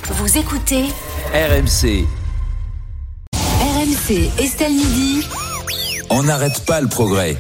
Vous écoutez RMC. RMC, Estelle Midi. On n'arrête pas le progrès.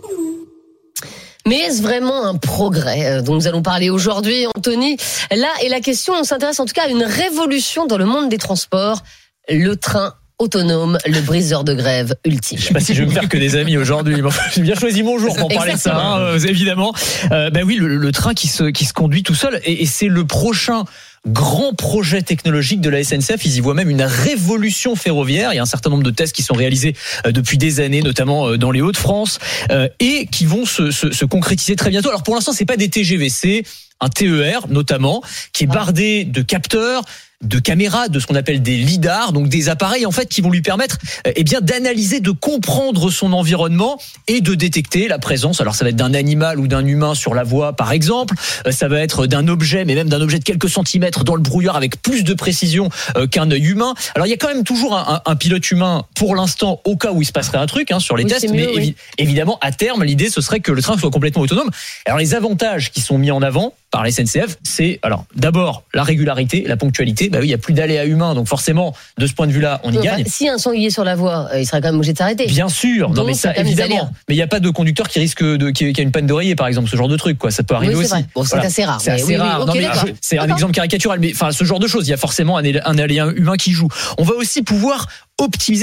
Mais est-ce vraiment un progrès dont nous allons parler aujourd'hui, Anthony? Là est la question, on s'intéresse en tout cas à une révolution dans le monde des transports, le train autonome, le briseur de grève ultime. Je sais pas si je vais me faire que des amis aujourd'hui. J'ai bien choisi mon jour pour parler de ça, évidemment. Oui, le train qui se conduit tout seul, et c'est le prochain grand projet technologique de la SNCF. Ils y voient même une révolution ferroviaire. Il y a un certain nombre de tests qui sont réalisés depuis des années, notamment dans les Hauts-de-France, et qui vont se concrétiser très bientôt. Alors pour l'instant, c'est pas des TGV, c'est un TER notamment, qui est bardé de capteurs, de caméras, de ce qu'on appelle des lidars, donc des appareils en fait qui vont lui permettre d'analyser, de comprendre son environnement et de détecter la présence. Alors ça va être d'un animal ou d'un humain sur la voie par exemple, ça va être d'un objet, mais même d'un objet de quelques centimètres dans le brouillard avec plus de précision qu'un œil humain. Alors il y a quand même toujours un pilote humain pour l'instant au cas où il se passerait un truc sur les tests, mais évidemment à terme l'idée ce serait que le train soit complètement autonome. Alors les avantages qui sont mis en avant par la SNCF, c'est alors d'abord la régularité, la ponctualité. Il y a plus d'aléas humains, donc forcément de ce point de vue-là, on y gagne. Si un sanglier sur la voie, il serait quand même obligé de s'arrêter. Bien sûr, non mais ça évidemment. Mais il n'y a pas de conducteur qui risque qui a une panne d'oreiller par exemple, ce genre de truc quoi, ça peut arriver aussi. Vrai. Bon, c'est assez rare. C'est assez rare. Non, mais c'est un exemple caricatural, mais enfin ce genre de choses, il y a forcément un aléa humain qui joue. On va aussi pouvoir optimiser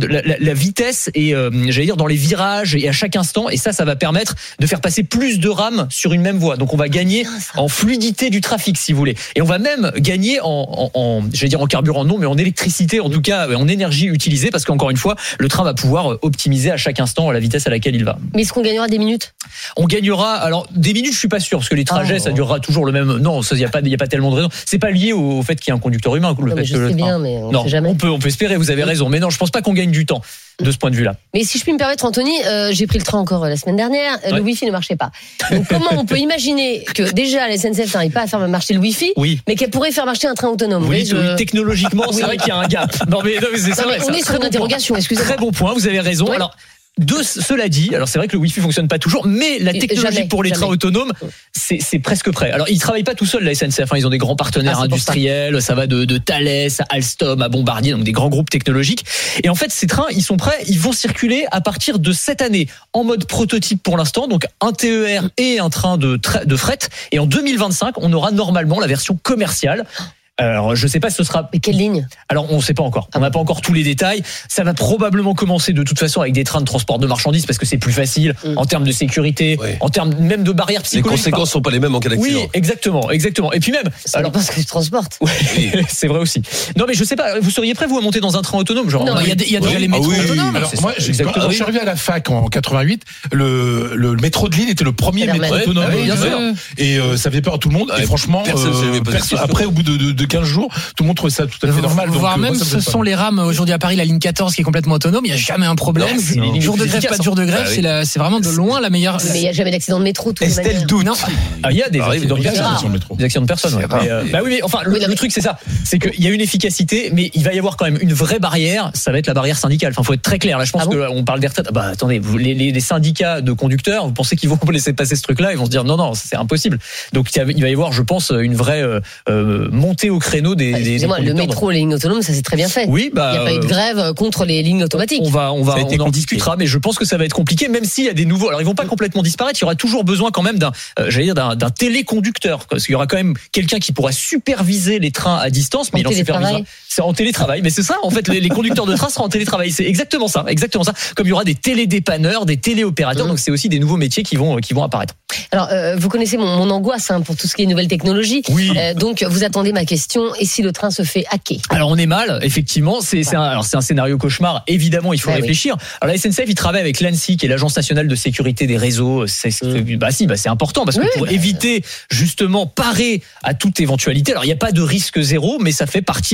la vitesse et dans les virages et à chaque instant, et ça va permettre de faire passer plus de rames sur une même voie. Donc on va gagner en fluidité du trafic si vous voulez, et on va même gagner en carburant non, mais en électricité, en tout cas en énergie utilisée, parce qu'encore une fois le train va pouvoir optimiser à chaque instant la vitesse à laquelle il va. Mais est-ce qu'on gagnera des minutes? On gagnera, alors des minutes je suis pas sûr, parce que les trajets ça durera toujours le même. Non, ça il y a pas tellement de raison. C'est pas lié au fait qu'il y ait un conducteur humain. On sait jamais. On peut espérer, vous avez raison. Mais non, je pense pas qu'on gagne du temps de ce point de vue-là. Mais si je puis me permettre, Anthony, j'ai pris le train encore la semaine dernière, le Wi-Fi ne marchait pas. Donc comment on peut imaginer que déjà la SNCF n'arrive pas à faire marcher le Wi-Fi, mais qu'elle pourrait faire marcher un train autonome? Oui, technologiquement, c'est vrai qu'il y a un gap. Non mais c'est vrai. On est sur une interrogation, excusez-moi. Très bon point, vous avez raison. Oui. Alors, cela dit, alors c'est vrai que le Wi-Fi fonctionne pas toujours, mais la technologie pour les trains autonomes, c'est presque prêt. Alors ils travaillent pas tout seuls, la SNCF, ils ont des grands partenaires industriels, ça va de Thales à Alstom à Bombardier, donc des grands groupes technologiques. Et en fait, ces trains, ils sont prêts, ils vont circuler à partir de cette année en mode prototype pour l'instant, donc un TER et un train de fret. Et en 2025, on aura normalement la version commerciale. Alors, je sais pas si ce sera. Mais quelle ligne? Alors, on sait pas encore. On n'a pas encore tous les détails. Ça va probablement commencer de toute façon avec des trains de transport de marchandises parce que c'est plus facile en termes de sécurité, en termes même de barrières psychologiques. Les conséquences sont pas les mêmes en cas d'accident. Oui, exactement. Et puis même. Alors, parce que tu transportes. Oui, c'est vrai aussi. Non, mais je sais pas. Vous seriez prêt, vous, à monter dans un train autonome? Genre, non, il y a déjà les métros autonomes. Alors, moi, je suis arrivé à la fac en 88. Le métro de Lille était le premier métro autonome. Et ça fait peur à tout le monde. Et franchement, après, au bout de 15 jours, tout le monde trouvait ça tout à fait normal. Voire même, ce sont les rames aujourd'hui à Paris, la ligne 14 qui est complètement autonome. Il n'y a jamais un problème. Jour de grève, pas de jour de grève, c'est vraiment de loin la meilleure. Mais il n'y a jamais d'accident de métro. Estelle doute. Il y a des accidents de personnes. Oui, mais enfin, le truc c'est ça, c'est qu'il y a une efficacité, mais il va y avoir quand même une vraie barrière. Ça va être la barrière syndicale. Enfin, faut être très clair. Là, je pense qu'on parle des retraites. Attendez, les syndicats de conducteurs, vous pensez qu'ils vont laisser passer ce truc-là? Ils vont se dire non, c'est impossible. Donc il va y avoir, je pense, une vraie montée au créneau des. Excusez-moi, le métro, les lignes autonomes, ça c'est très bien fait. Oui, il n'y a pas eu de grève contre les lignes automatiques. On en discutera, mais je pense que ça va être compliqué, même s'il y a des nouveaux. Alors ils vont pas complètement disparaître. Il y aura toujours besoin quand même d'un téléconducteur, parce qu'il y aura quand même quelqu'un qui pourra superviser les trains à distance, mais il en supervisera. C'est en télétravail, mais c'est ça en fait. Les conducteurs de train seront en télétravail. C'est exactement ça. Comme il y aura des télédépanneurs, des téléopérateurs, donc c'est aussi des nouveaux métiers qui vont apparaître. Alors, vous connaissez mon angoisse pour tout ce qui est nouvelles technologies. Oui. Donc, vous attendez ma question. Et si le train se fait hacker? Alors, on est mal, effectivement. C'est un scénario cauchemar. Évidemment, il faut réfléchir. Alors, la SNCF, il travaille avec l'ANSSI, qui est l'Agence nationale de sécurité des réseaux. C'est important parce que pour éviter justement parer à toute éventualité. Alors, il n'y a pas de risque zéro, mais ça fait partie effectivement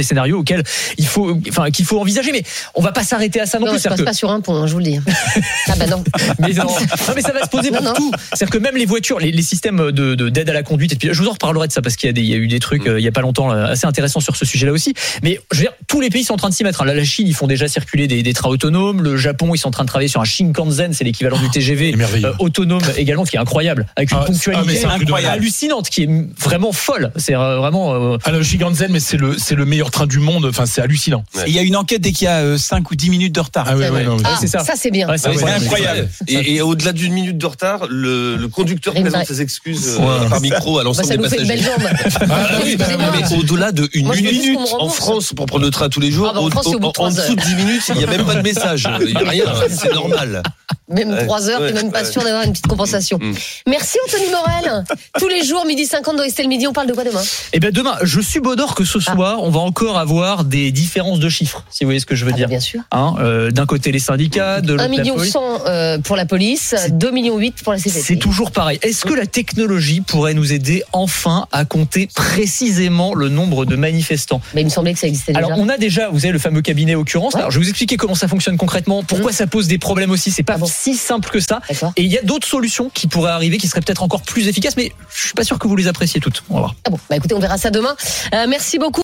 des scénarios auxquels qu'il faut envisager. Mais on va pas s'arrêter à ça non plus. Je passe pas sur un pont, je vous le dis. Ah bah non. Mais ça va se poser pour tout. C'est-à-dire que même les voitures, les systèmes d'aide à la conduite, et puis je vous en reparlerai de ça parce qu'il y a eu des trucs il y a pas longtemps assez intéressants sur ce sujet-là aussi. Mais je veux dire, tous les pays sont en train de s'y mettre. La Chine, ils font déjà circuler des trains autonomes. Le Japon, ils sont en train de travailler sur un Shinkansen, c'est l'équivalent du TGV autonome également, ce qui est incroyable, avec une ponctualité hallucinante, qui est vraiment folle. C'est vraiment. Le Shinkansen, mais c'est le meilleur train du monde. Enfin, c'est hallucinant. Il y a une enquête dès qu'il y a 5 ou 10 minutes de retard. C'est ça. Ça c'est bien. C'est incroyable. Et au-delà d'une minute de retard, le conducteur présente ses excuses par micro à l'ensemble des passagers. Ça nous fait une belle jambe. Mais au-delà de une minute en France pour prendre le train tous les jours, en dessous de 10 minutes, il n'y a même pas de message. Il n'y a rien. C'est normal. Même 3 heures, t'es même pas sûr d'avoir une petite compensation. Merci Anthony Morel. Tous les jours, 12h50 dans Estelle Midi, on parle de quoi demain ? Eh ben demain, je subodore que ce soir, on va encore avoir des différences de chiffres, si vous voyez ce que je veux dire. Bien sûr. D'un côté les syndicats, de l'autre 1,1 million pour la police, 2,8 millions pour la CGT. C'est toujours pareil. Est-ce que la technologie pourrait nous aider enfin à compter précisément le nombre de manifestants ? Il me semblait que ça existait déjà. Alors on a déjà, vous avez le fameux cabinet occurrence. Alors je vais vous expliquer comment ça fonctionne concrètement, pourquoi ça pose des problèmes aussi. C'est pas si simple que ça. D'accord. Et il y a d'autres solutions qui pourraient arriver, qui seraient peut-être encore plus efficaces, mais je suis pas sûr que vous les appréciez toutes. On va voir. Écoutez, on verra ça demain. Merci beaucoup.